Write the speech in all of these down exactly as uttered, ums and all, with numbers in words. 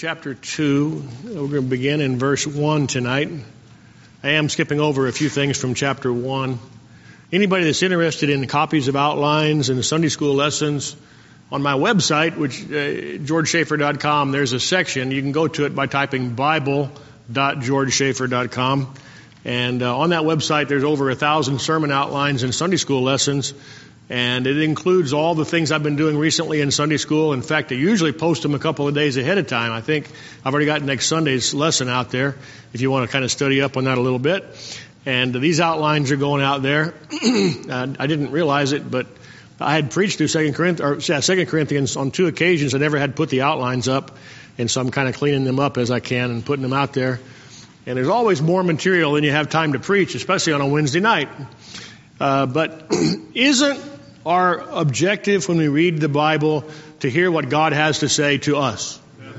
chapter two. We're going to begin in verse one tonight. I am skipping over a few things from chapter one. Anybody that's interested in copies of outlines and Sunday school lessons, on my website, which uh, george schaefer dot com, there's a section. You can go to it by typing bible dot george schaefer dot com. And uh, on that website, there's over a thousand sermon outlines and Sunday school lessons. And it includes all the things I've been doing recently in Sunday school. In fact, I usually post them a couple of days ahead of time. I think I've already got next Sunday's lesson out there if you want to kind of study up on that a little bit. And these outlines are going out there. I didn't realize it, but I had preached through Second Corinthians, or, yeah, Second Corinthians on two occasions. I never had put the outlines up, and so I'm kind of cleaning them up as I can and putting them out there. And there's always more material than you have time to preach, especially on a Wednesday night. Uh, but isn't our objective when we read the Bible to hear what God has to say to us?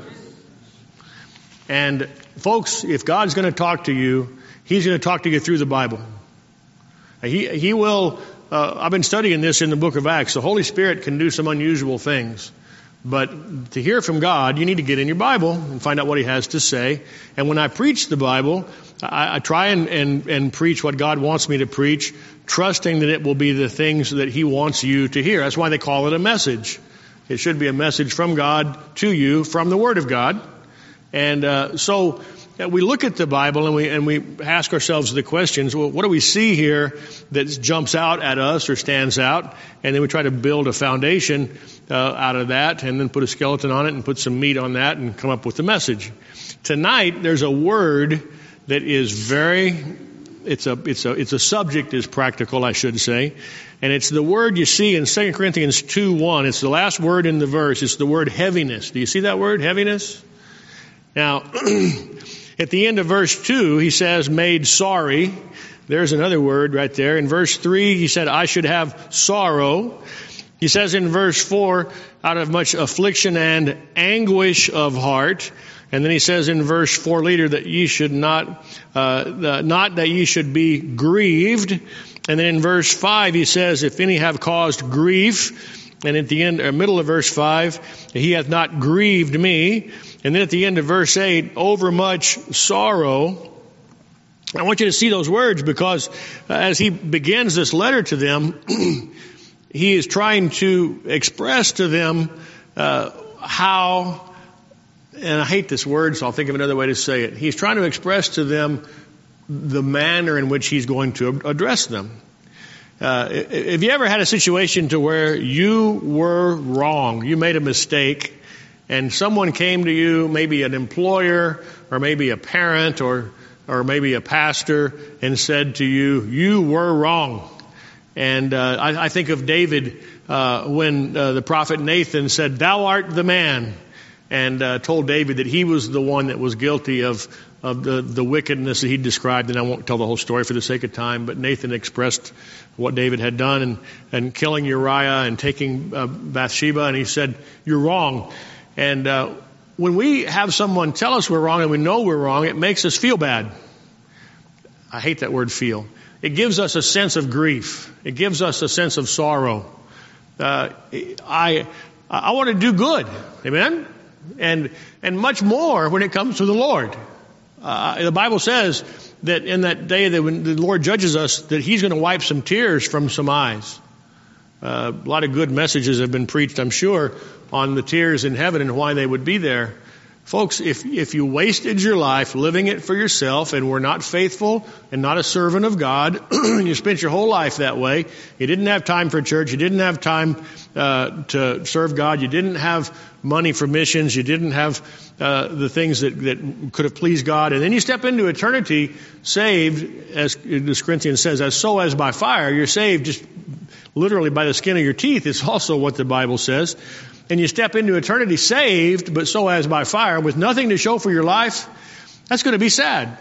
And folks, if God's going to talk to you, He's going to talk to you through the Bible. He, he will, uh, I've been studying this in the book of Acts. The Holy Spirit can do some unusual things. But to hear from God, you need to get in your Bible and find out what He has to say. And when I preach the Bible, I, I try and, and, and preach what God wants me to preach, trusting that it will be the things that He wants you to hear. That's why they call it a message. It should be a message from God to you, from the Word of God. And uh, so we look at the Bible and we and we ask ourselves the questions, well, what do we see here that jumps out at us or stands out? And then we try to build a foundation uh, out of that and then put a skeleton on it and put some meat on that and come up with the message. Tonight, there's a word that is very, it's a, it's a, it's a subject is practical, I should say. And it's the word you see in Second Corinthians two one. It's the last word in the verse. It's the word heaviness. Do you see that word, heaviness? Now, at the end of verse two, he says, made sorry. There's another word right there. In verse three, he said, I should have sorrow. He says in verse four, out of much affliction and anguish of heart. And then he says in verse four later that ye should not, uh, the, not that ye should be grieved. And then in verse five, he says, if any have caused grief. And at the end, or middle of verse five, he hath not grieved me. And then at the end of verse eight, overmuch sorrow. I want you to see those words because uh, as he begins this letter to them, he is trying to express to them uh, how, and I hate this word, so I'll think of another way to say it. He's trying to express to them the manner in which he's going to address them. Uh, have you ever had a situation to where you were wrong, you made a mistake, and someone came to you, maybe an employer or maybe a parent or or maybe a pastor, and said to you, you were wrong? And uh, I, I think of David uh, when uh, the prophet Nathan said, thou art the man, and uh, told David that he was the one that was guilty of of the, the wickedness that he described. And I won't tell the whole story for the sake of time, but Nathan expressed what David had done and, and killing Uriah and taking uh, Bathsheba, and he said, you're wrong. And uh, when we have someone tell us we're wrong and we know we're wrong, it makes us feel bad. I hate that word feel. It gives us a sense of grief. It gives us a sense of sorrow. Uh, I I want to do good. Amen? And and much more when it comes to the Lord. Uh, the Bible says that in that day that when the Lord judges us, that He's going to wipe some tears from some eyes. Uh, a lot of good messages have been preached, I'm sure, on the tears in heaven and why they would be there. Folks, if if you wasted your life living it for yourself and were not faithful and not a servant of God, you spent your whole life that way, you didn't have time for church, you didn't have time uh, to serve God, you didn't have money for missions, you didn't have uh, the things that, that could have pleased God, and then you step into eternity saved, as this Corinthians says, as so as by fire. You're saved just literally by the skin of your teeth is also what the Bible says. And you step into eternity saved, but so as by fire, with nothing to show for your life, that's going to be sad.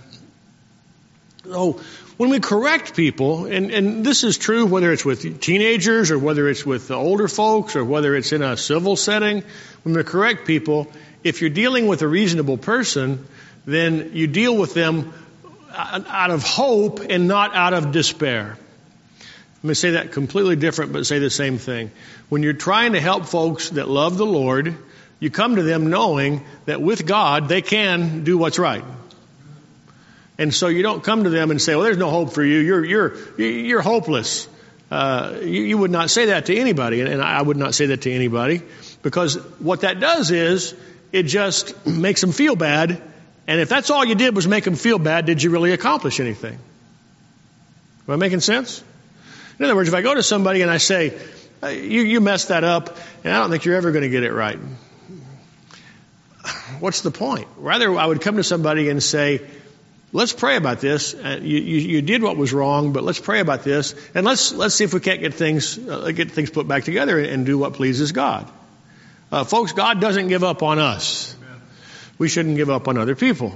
So when we correct people, and, and this is true whether it's with teenagers or whether it's with the older folks or whether it's in a civil setting, when we correct people, if you're dealing with a reasonable person, then you deal with them out of hope and not out of despair. Let me say that completely different, but say the same thing. When you're trying to help folks that love the Lord, You come to them knowing that with God, they can do what's right. And so you don't come to them and say, well, there's no hope for you. You're, you're, you're hopeless. Uh, you, you would not say that to anybody. And I would not say that to anybody, because what that does is it just makes them feel bad. And if that's all you did was make them feel bad, did you really accomplish anything? Am I making sense? In other words, if I go to somebody and I say, you, you messed that up, and I don't think you're ever going to get it right. What's the point? Rather, I would come to somebody and say, let's pray about this. Uh, you, you, you did what was wrong, but let's pray about this, and let's let's see if we can't get things uh, get things put back together and, and do what pleases God. Uh, folks, God doesn't give up on us. Amen. We shouldn't give up on other people.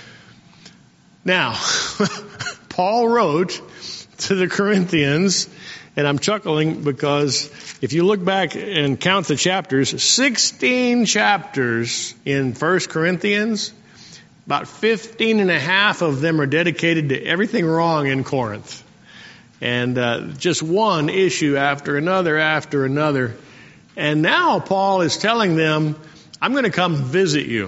Now, Paul wrote to the Corinthians, and I'm chuckling because if you look back and count the chapters, sixteen chapters in First Corinthians, about fifteen and a half of them are dedicated to everything wrong in Corinth. And uh, just one issue after another after another. And now Paul is telling them, I'm going to come visit you.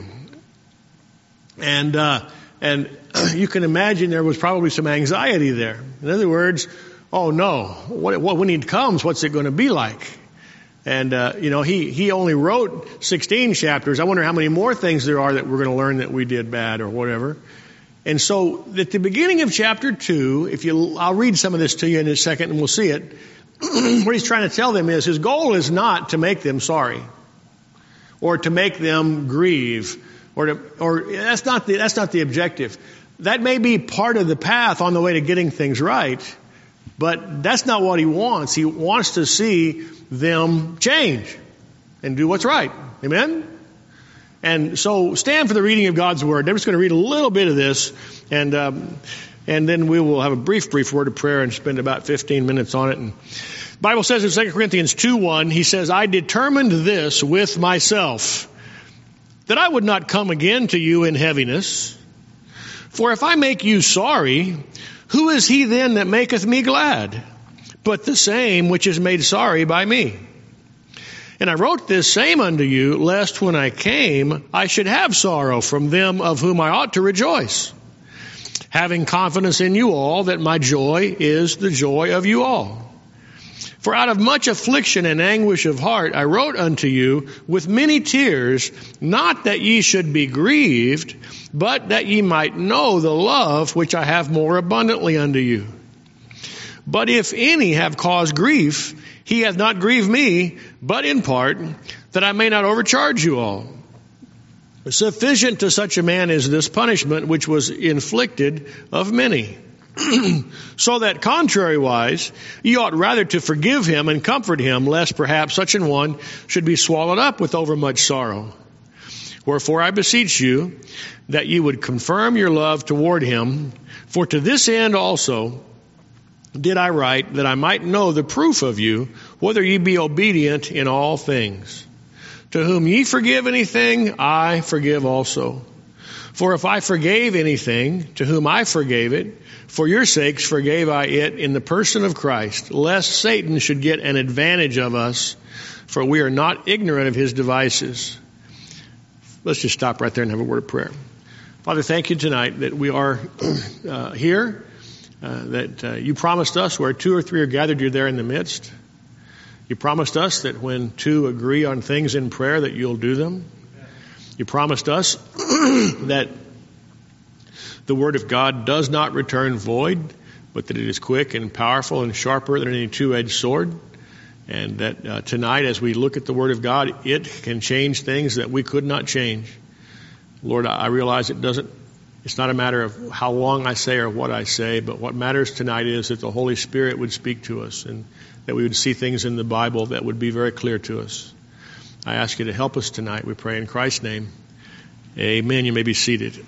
And uh, and you can imagine there was probably some anxiety there. In other words, oh no, what, what, when he comes, what's it going to be like? And, uh, you know, he, he only wrote sixteen chapters. I wonder how many more things there are that we're going to learn that we did bad or whatever. And so at the beginning of chapter two, if you, I'll read some of this to you in a second and we'll see it. What he's trying to tell them is his goal is not to make them sorry or to make them grieve or to, or that's not the, that's not the objective. That may be part of the path on the way to getting things right. But that's not what he wants. He wants to see them change and do what's right. Amen? And so stand for the reading of God's Word. I'm just going to read a little bit of this, and um, and then we will have a brief, brief word of prayer and spend about fifteen minutes on it. And the Bible says in Second Corinthians two one, he says, I determined this with myself, that I would not come again to you in heaviness. For if I make you sorry, who is he then that maketh me glad? But the same which is made sorry by me. And I wrote this same unto you, lest when I came I should have sorrow from them of whom I ought to rejoice, having confidence in you all that my joy is the joy of you all. For out of much affliction and anguish of heart I wrote unto you with many tears, not that ye should be grieved, but that ye might know the love which I have more abundantly unto you. But if any have caused grief, he hath not grieved me, but in part, that I may not overcharge you all. Sufficient to such a man is this punishment which was inflicted of many. So that contrariwise, ye ought rather to forgive him and comfort him, lest perhaps such an one should be swallowed up with overmuch sorrow. Wherefore I beseech you that ye would confirm your love toward him, for to this end also did I write, that I might know the proof of you, whether ye be obedient in all things. To whom ye forgive anything, I forgive also. For if I forgave anything, to whom I forgave it, for your sakes forgave I it in the person of Christ, lest Satan should get an advantage of us, for we are not ignorant of his devices. Let's just stop right there and have a word of prayer. Father, thank you tonight that we are uh, here, uh, that uh, you promised us where two or three are gathered, you're there in the midst. You promised us that when two agree on things in prayer, that you'll do them. You promised us that the word of God does not return void, but that it is quick and powerful and sharper than any two-edged sword. And that uh, tonight, as we look at the word of God, it can change things that we could not change. Lord, I realize it doesn't, it's not a matter of how long I say or what I say, but what matters tonight is that the Holy Spirit would speak to us and that we would see things in the Bible that would be very clear to us. I ask you to help us tonight. We pray in Christ's name. Amen. You may be seated.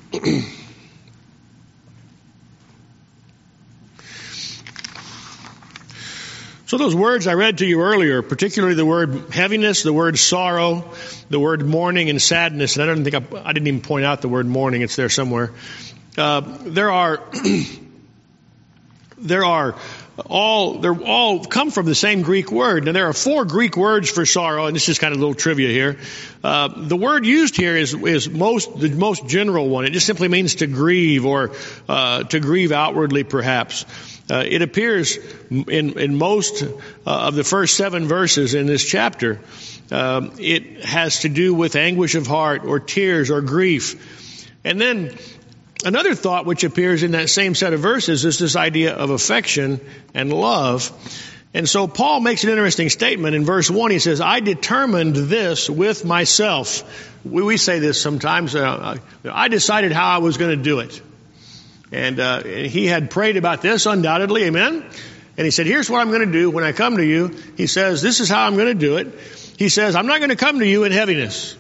So those words I read to you earlier, particularly the word heaviness, the word sorrow, the word mourning and sadness, and I don't think I, I didn't even point out the word mourning. It's there somewhere. Uh, there are there are all, they're all come from the same Greek word. Now there are four Greek words for sorrow, and this is kind of a little trivia here. Uh, the word used here is, is most, the most general one. It just simply means to grieve or, uh, to grieve outwardly perhaps. Uh, it appears in, in most uh, of the first seven verses in this chapter. Um, it has to do with anguish of heart or tears or grief. And then another thought which appears in that same set of verses is this idea of affection and love. And so Paul makes an interesting statement in verse one. He says, I determined this with myself. We, we say this sometimes. Uh, I decided how I was going to do it. And, uh, and he had prayed about this undoubtedly. Amen. And he said, here's what I'm going to do when I come to you. He says, this is how I'm going to do it. He says, I'm not going to come to you in heaviness.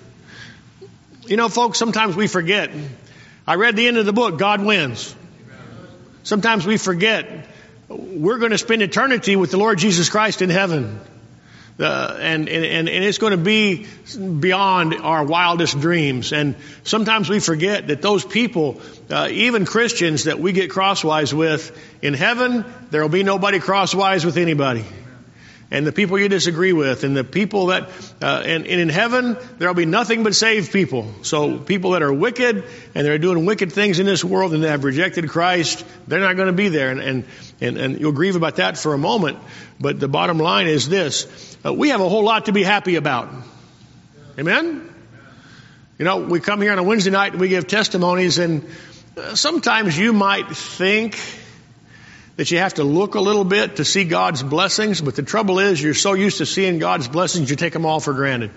You know, folks, sometimes we forget. I read the end of the book, God wins. Sometimes we forget we're going to spend eternity with the Lord Jesus Christ in heaven. Uh, and, and, and it's going to be beyond our wildest dreams. And sometimes we forget that those people, uh, even Christians that we get crosswise with, in heaven, there will be nobody crosswise with anybody. And the people you disagree with, and the people that, uh, and, and in heaven, there'll be nothing but saved people. So people that are wicked, and they're doing wicked things in this world, and they have rejected Christ, they're not going to be there. And, and, and, and you'll grieve about that for a moment. But the bottom line is this, uh, we have a whole lot to be happy about. Amen? You know, we come here on a Wednesday night and we give testimonies, and uh, sometimes you might think that you have to look a little bit to see God's blessings, but the trouble is you're so used to seeing God's blessings, you take them all for granted.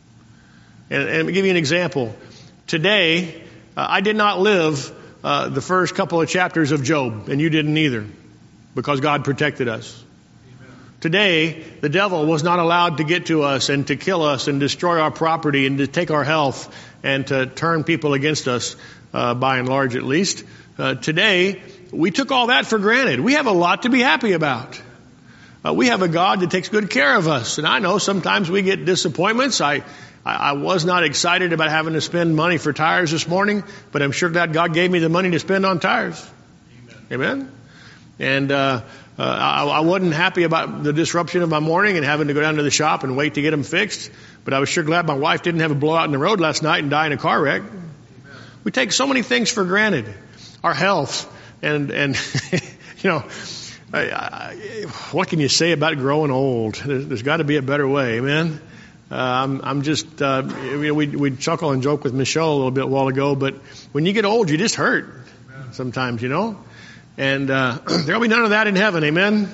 And, and let me give you an example. Today, uh, I did not live uh, the first couple of chapters of Job, and you didn't either, because God protected us. Amen. Today, the devil was not allowed to get to us and to kill us and destroy our property and to take our health and to turn people against us, uh, by and large at least. Uh, today, we took all that for granted. We have a lot to be happy about. Uh, we have a God that takes good care of us. And I know sometimes we get disappointments. I, I, I was not excited about having to spend money for tires this morning, but I'm sure glad God gave me the money to spend on tires. Amen. Amen? And uh, uh, I, I wasn't happy about the disruption of my morning and having to go down to the shop and wait to get them fixed. But I was sure glad my wife didn't have a blowout in the road last night and die in a car wreck. Amen. We take so many things for granted. Our health. And, and you know, I, I, what can you say about growing old? There's, there's got to be a better way, amen? Uh, I'm, I'm just, uh, you know, we, we chuckle and joke with Michelle a little bit a while ago, but when you get old, you just hurt sometimes, you know? And uh, there'll be none of that in heaven, amen?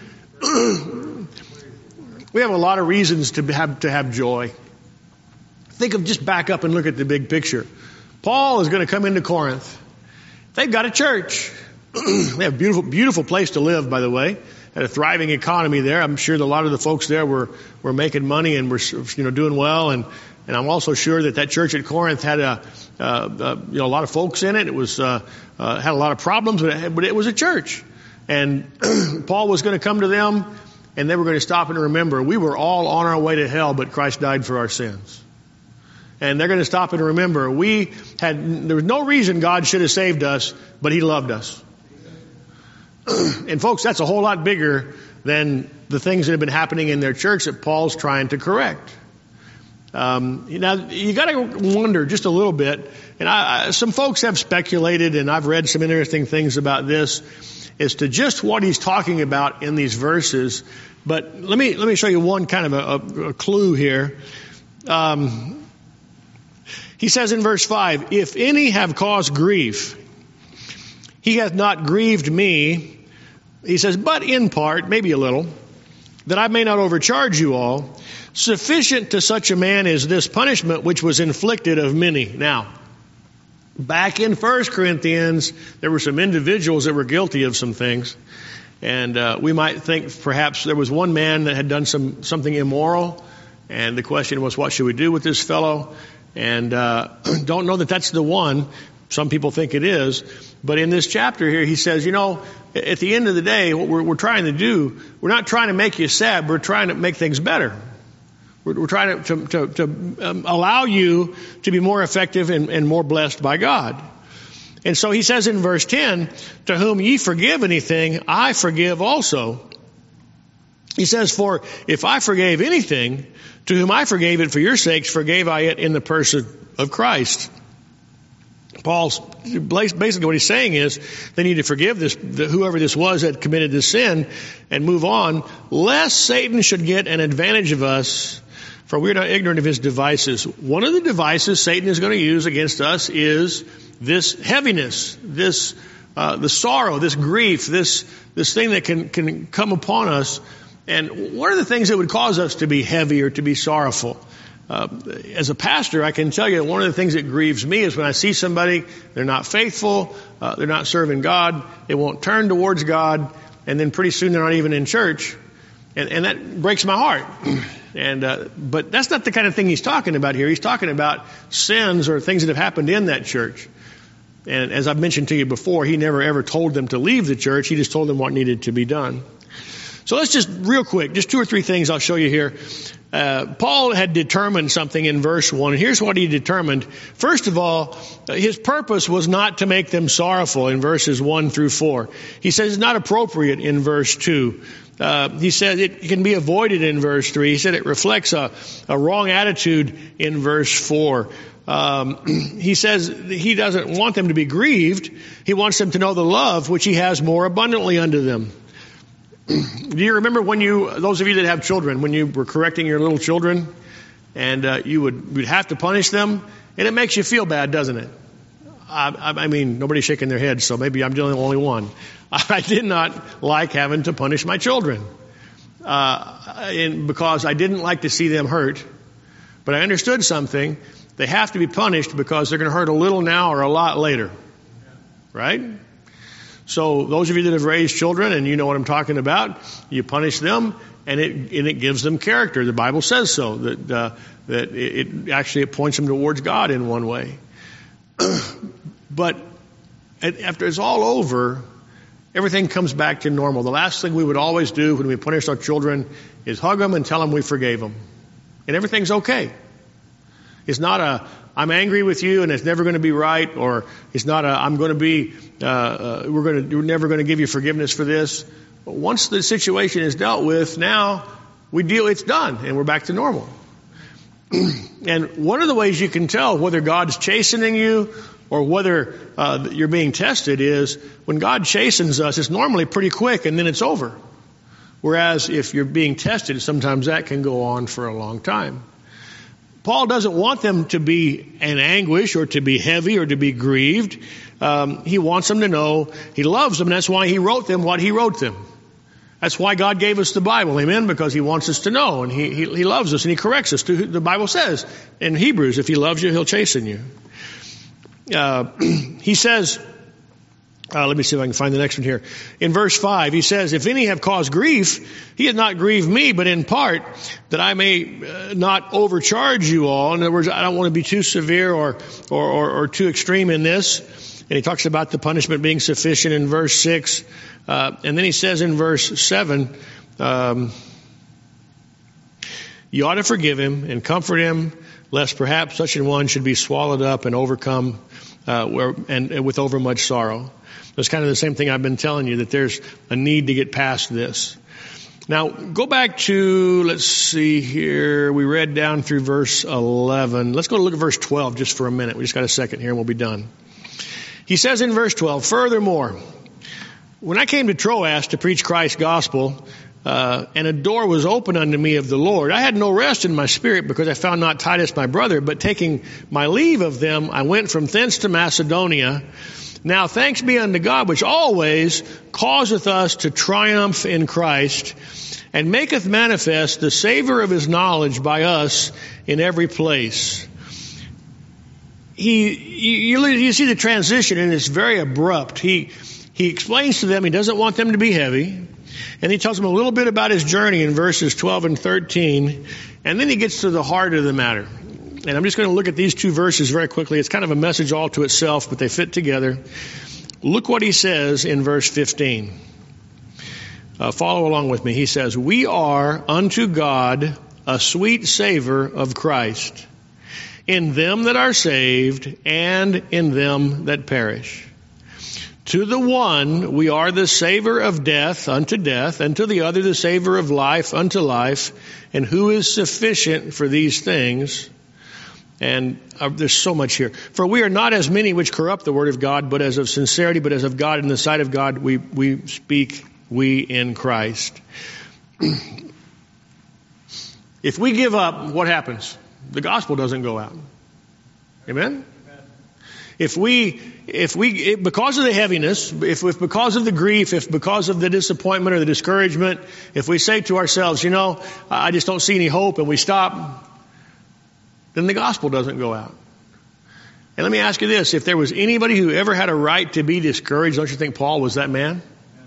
We have a lot of reasons to have, to have joy. Think of, just back up and look at the big picture. Paul is going to come into Corinth. They've got a church. They have a beautiful, beautiful place to live, by the way. Had a thriving economy there. I'm sure that a lot of the folks there were, were making money and were, you know, doing well. And, and I'm also sure that that church at Corinth had a, uh, uh, you know, a lot of folks in it. It was, uh, uh, had a lot of problems, but it, had, but it was a church. And Paul was going to come to them, and they were going to stop and remember, we were all on our way to hell, but Christ died for our sins. And they're going to stop and remember, we had, there was no reason God should have saved us, but He loved us. And folks, that's a whole lot bigger than the things that have been happening in their church that Paul's trying to correct. Um, now, you got to wonder just a little bit, and I, I, some folks have speculated, and I've read some interesting things about this, as to just what he's talking about in these verses. But let me let me show you one kind of a, a, a clue here. Um, He says in verse five, if any have caused grief, he hath not grieved me. He says, but in part, maybe a little, that I may not overcharge you all. Sufficient to such a man is this punishment which was inflicted of many. Now, back in First Corinthians, there were some individuals that were guilty of some things. And uh, we might think perhaps there was one man that had done some something immoral. And the question was, what should we do with this fellow? And uh, don't know that that's the one. Some people think it is. But in this chapter here, he says, you know, at the end of the day, what we're, we're trying to do, we're not trying to make you sad. We're trying to make things better. We're, we're trying to, to, to, to um, allow you to be more effective and, and more blessed by God. And so he says in verse ten, to whom ye forgive anything, I forgive also. He says, for if I forgave anything, to whom I forgave it for your sakes, forgave I it in the person of Christ. Paul's basically what he's saying is they need to forgive this, whoever this was that committed this sin, and move on, lest Satan should get an advantage of us, for we're not ignorant of his devices. One of the devices Satan is going to use against us is this heaviness, this uh, the sorrow, this grief, this this thing that can can come upon us. And what are the things that would cause us to be heavy or to be sorrowful? Uh, as a pastor, I can tell you one of the things that grieves me is when I see somebody, they're not faithful, uh, they're not serving God, they won't turn towards God, and then pretty soon they're not even in church. And, and that breaks my heart. And uh, but that's not the kind of thing he's talking about here. He's talking about sins or things that have happened in that church. And as I've mentioned to you before, he never ever told them to leave the church. He just told them what needed to be done. So let's just real quick, just two or three things I'll show you here. Uh, Paul had determined something in verse one. Here's what he determined. First of all, his purpose was not to make them sorrowful in verses one through four. He says it's not appropriate in verse two. Uh, he said it can be avoided in verse three. He said it reflects a, a wrong attitude in verse four. Um, he says he doesn't want them to be grieved. He wants them to know the love which he has more abundantly unto them. Do you remember when you, those of you that have children, when you were correcting your little children and uh, you would you'd have to punish them, and it makes you feel bad, doesn't it? I, I mean, nobody's shaking their head, so maybe I'm the only one. I did not like having to punish my children uh, and because I didn't like to see them hurt. But I understood something. They have to be punished because they're going to hurt a little now or a lot later. Right? So those of you that have raised children and you know what I'm talking about, you punish them and it and it gives them character. The Bible says so, that uh, that it, it actually it points them towards God in one way. But after it's all over, everything comes back to normal. The last thing we would always do when we punish our children is hug them and tell them we forgave them. And everything's okay. It's not a, I'm angry with you and it's never going to be right, or it's not a, I'm going to be, uh, uh, we're going to, we're never going to give you forgiveness for this. But once the situation is dealt with, now we deal, it's done, and we're back to normal. And one of the ways you can tell whether God's chastening you or whether uh, you're being tested is when God chastens us, it's normally pretty quick and then it's over. Whereas if you're being tested, sometimes that can go on for a long time. Paul doesn't want them to be in anguish or to be heavy or to be grieved. Um, he wants them to know he loves them, and that's why he wrote them what he wrote them. That's why God gave us the Bible, amen, because he wants us to know, and he, he, he loves us, and he corrects us. The Bible says in Hebrews, if he loves you, he'll chasten you. Uh, he says, uh, let me see if I can find the next one here. In verse five, he says, if any have caused grief, he hath not grieved me, but in part, that I may uh, not overcharge you all. In other words, I don't want to be too severe or, or, or, or too extreme in this. And he talks about the punishment being sufficient in verse six. Uh, and then he says in verse seven, um, you ought to forgive him and comfort him, lest perhaps such an one should be swallowed up and overcome uh, where, and, and with overmuch sorrow. That's kind of the same thing I've been telling you, that there's a need to get past this. Now, go back to, let's see here, we read down through verse eleven. Let's go look at verse twelve just for a minute. We just got a second here and we'll be done. He says in verse twelve, furthermore, when I came to Troas to preach Christ's gospel, uh, and a door was opened unto me of the Lord, I had no rest in my spirit because I found not Titus my brother, but taking my leave of them, I went from thence to Macedonia. Now thanks be unto God, which always causeth us to triumph in Christ, and maketh manifest the savor of his knowledge by us in every place. He, you, you see the transition, and it's very abrupt. He, he explains to them he doesn't want them to be heavy, and he tells them a little bit about his journey in verses twelve and thirteen, and then he gets to the heart of the matter. And I'm just going to look at these two verses very quickly. It's kind of a message all to itself, but they fit together. Look what he says in verse fifteen. Uh, follow along with me. He says, we are unto God a sweet savor of Christ, in them that are saved and in them that perish. To the one we are the savor of death unto death, and to the other the savor of life unto life. And who is sufficient for these things? And uh, there's so much here. For we are not as many which corrupt the word of God, but as of sincerity, but as of God in the sight of God we, we speak, we in Christ. If we give up, what happens? The gospel doesn't go out. Amen? If we, if we, if because of the heaviness, if, if because of the grief, if because of the disappointment or the discouragement, if we say to ourselves, you know, I just don't see any hope, and we stop, then the gospel doesn't go out. And let me ask you this, if there was anybody who ever had a right to be discouraged, don't you think Paul was that man?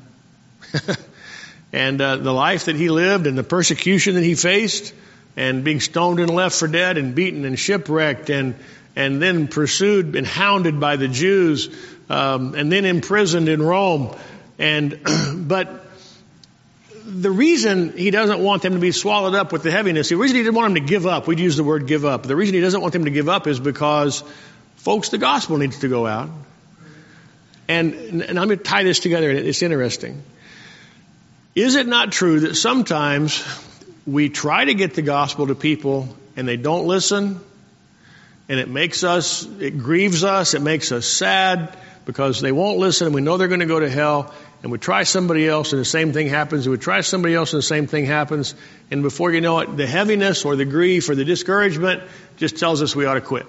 And uh, the life that he lived and the persecution that he faced, and being stoned and left for dead and beaten and shipwrecked and and then pursued and hounded by the Jews, um, and then imprisoned in Rome. And but the reason he doesn't want them to be swallowed up with the heaviness, the reason he didn't want them to give up, we'd use the word give up. The reason he doesn't want them to give up is because, folks, the gospel needs to go out. And, and I'm going to tie this together, and it's interesting. Is it not true that sometimes we try to get the gospel to people and they don't listen? And it makes us, it grieves us, it makes us sad because they won't listen, and we know they're going to go to hell. And we try somebody else and the same thing happens. And we try somebody else and the same thing happens. And before you know it, the heaviness or the grief or the discouragement just tells us we ought to quit.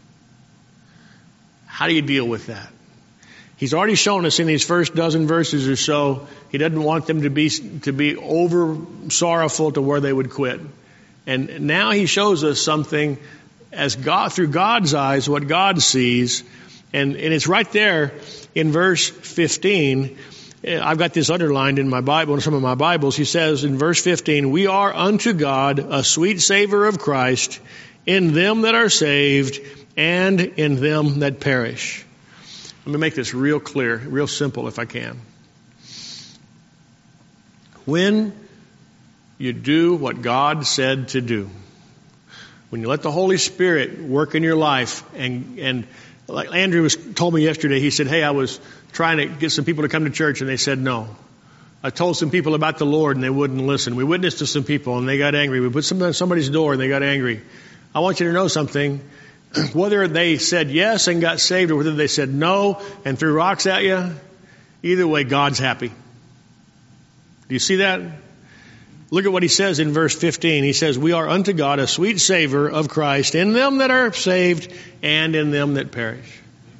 How do you deal with that? He's already shown us in these first dozen verses or so, he doesn't want them to be, to be over sorrowful to where they would quit. And now he shows us something as God, through God's eyes, what God sees. And, and it's right there in verse fifteen. I've got this underlined in my Bible, in some of my Bibles. He says in verse fifteen, we are unto God a sweet savor of Christ in them that are saved and in them that perish. Let me make this real clear, real simple if I can. When you do what God said to do, when you let the Holy Spirit work in your life, and, and like Andrew was, told me yesterday, he said, hey, I was trying to get some people to come to church and they said no. I told some people about the Lord and they wouldn't listen. We witnessed to some people and they got angry. We put something on somebody's door and they got angry. I want you to know something. Whether they said yes and got saved or whether they said no and threw rocks at you, either way, God's happy. Do you see that? Look at what he says in verse fifteen. He says, we are unto God a sweet savor of Christ in them that are saved and in them that perish.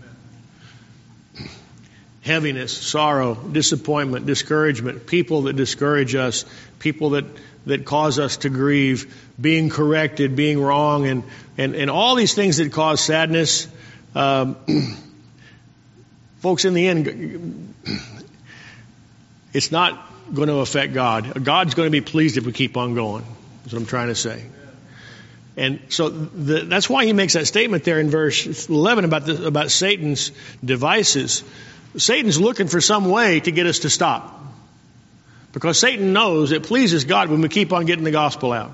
Amen. Heaviness, sorrow, disappointment, discouragement, people that discourage us, people that, that cause us to grieve, being corrected, being wrong, and, and, and all these things that cause sadness. Um, folks, in the end, it's not going to affect God. God's going to be pleased if we keep on going. That's what I'm trying to say. And so the, that's why he makes that statement there in verse eleven about the, about Satan's devices. Satan's looking for some way to get us to stop. Because Satan knows it pleases God when we keep on getting the gospel out.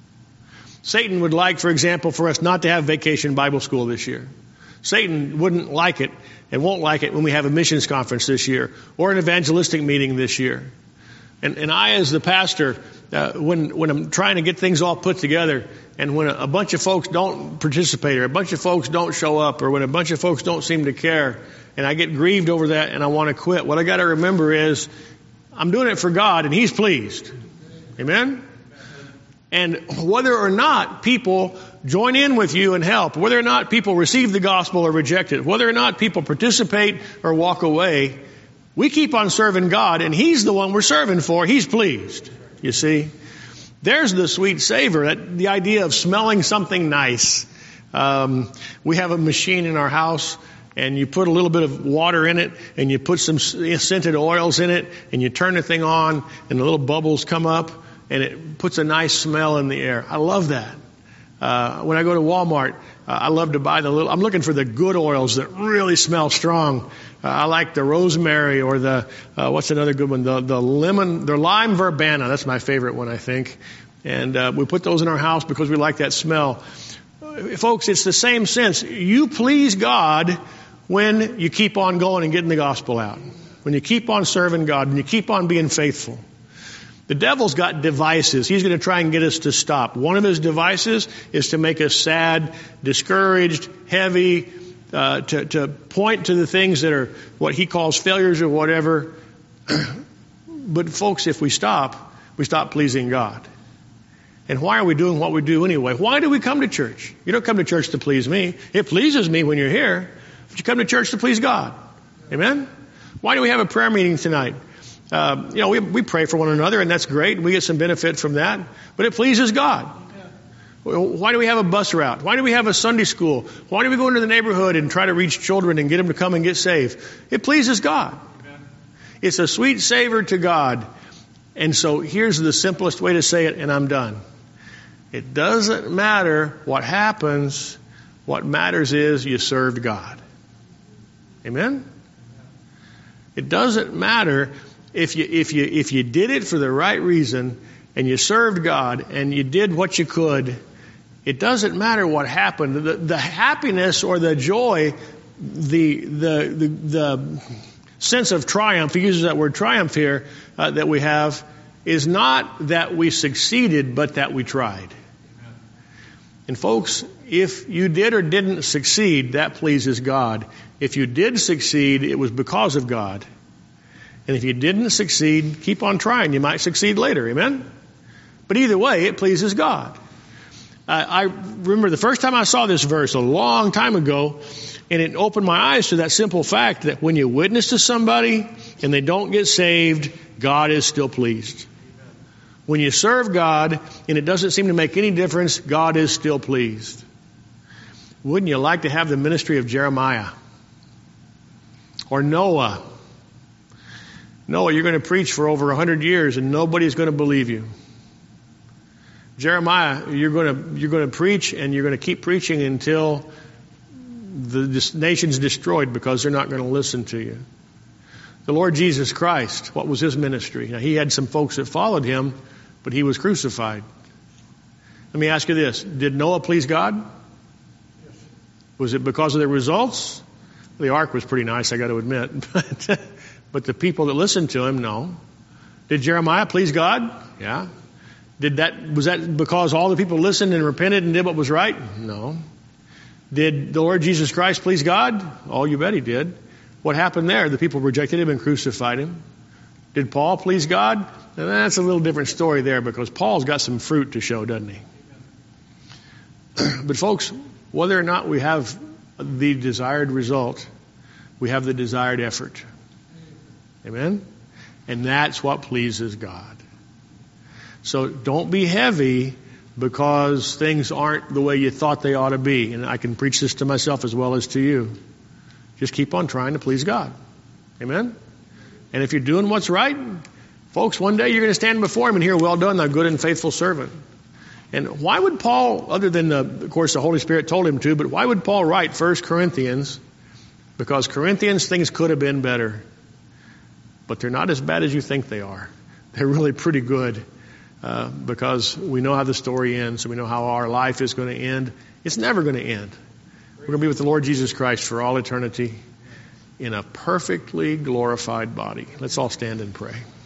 Satan would like, for example, for us not to have Vacation Bible School this year. Satan wouldn't like it and won't like it when we have a missions conference this year or an evangelistic meeting this year. And, and I, as the pastor, uh, when, when I'm trying to get things all put together, and when a, a bunch of folks don't participate, or a bunch of folks don't show up, or when a bunch of folks don't seem to care, and I get grieved over that and I want to quit, what I got to remember is I'm doing it for God and He's pleased. Amen? And whether or not people join in with you and help, whether or not people receive the gospel or reject it, whether or not people participate or walk away, we keep on serving God, and He's the one we're serving for. He's pleased. You see? There's the sweet savor, that the idea of smelling something nice. Um, we have a machine in our house, and you put a little bit of water in it, and you put some scented oils in it, and you turn the thing on, and the little bubbles come up, and it puts a nice smell in the air. I love that. Uh, when I go to Walmart, uh, I love to buy the little, I'm looking for the good oils that really smell strong. Uh, I like the rosemary or the, uh, what's another good one? The, the lemon, the lime verbena. That's my favorite one, I think. And, uh, we put those in our house because we like that smell. Uh, folks, it's the same sense. You please God when you keep on going and getting the gospel out. When you keep on serving God, and you keep on being faithful. The devil's got devices. He's going to try and get us to stop. One of his devices is to make us sad, discouraged, heavy, uh, to, to point to the things that are what he calls failures or whatever. But folks, if we stop, we stop pleasing God. And why are we doing what we do anyway? Why do we come to church? You don't come to church to please me. It pleases me when you're here, but you come to church to please God. Amen? Why do we have a prayer meeting tonight? Uh, you know, we, we pray for one another, and that's great. We get some benefit from that. But it pleases God. Why do we have a bus route? Why do we have a Sunday school? Why do we go into the neighborhood and try to reach children and get them to come and get saved? It pleases God. It's a sweet savor to God. And so here's the simplest way to say it, and I'm done. It doesn't matter what happens. What matters is you served God. Amen? It doesn't matter if you, if you, if you did it for the right reason and you served God and you did what you could. It doesn't matter what happened. The, the happiness or the joy, the, the, the, the sense of triumph, he uses that word triumph here, uh, that we have, is not that we succeeded, but that we tried. And folks, if you did or didn't succeed, that pleases God. If you did succeed, it was because of God. And if you didn't succeed, keep on trying. You might succeed later. Amen? But either way, it pleases God. Uh, I remember the first time I saw this verse a long time ago, and it opened my eyes to that simple fact that when you witness to somebody and they don't get saved, God is still pleased. When you serve God and it doesn't seem to make any difference, God is still pleased. Wouldn't you like to have the ministry of Jeremiah? Or Noah? Noah, you're going to preach for over a hundred years and nobody's going to believe you. Jeremiah, you're going to, you're going to preach and you're going to keep preaching until the this nation's destroyed because they're not going to listen to you. The Lord Jesus Christ, what was his ministry? Now, he had some folks that followed him, but he was crucified. Let me ask you this. Did Noah please God? Yes. Was it because of the results? The ark was pretty nice, I got to admit. But, but the people that listened to him, no. Did Jeremiah please God? Yeah. Did that, was that because all the people listened and repented and did what was right? No. Did the Lord Jesus Christ please God? Oh, you bet he did. What happened there? The people rejected him and crucified him. Did Paul please God? And that's a little different story there because Paul's got some fruit to show, doesn't he? But folks, whether or not we have the desired result, we have the desired effort. Amen? And that's what pleases God. So don't be heavy because things aren't the way you thought they ought to be. And I can preach this to myself as well as to you. Just keep on trying to please God. Amen? And if you're doing what's right, folks, one day you're going to stand before him and hear, well done, thou good and faithful servant. And why would Paul, other than, the, of course, the Holy Spirit told him to, but why would Paul write First Corinthians? Because Corinthians, things could have been better. But they're not as bad as you think they are. They're really pretty good. Uh, because we know how the story ends, and we know how our life is going to end. It's never going to end. We're going to be with the Lord Jesus Christ for all eternity in a perfectly glorified body. Let's all stand and pray.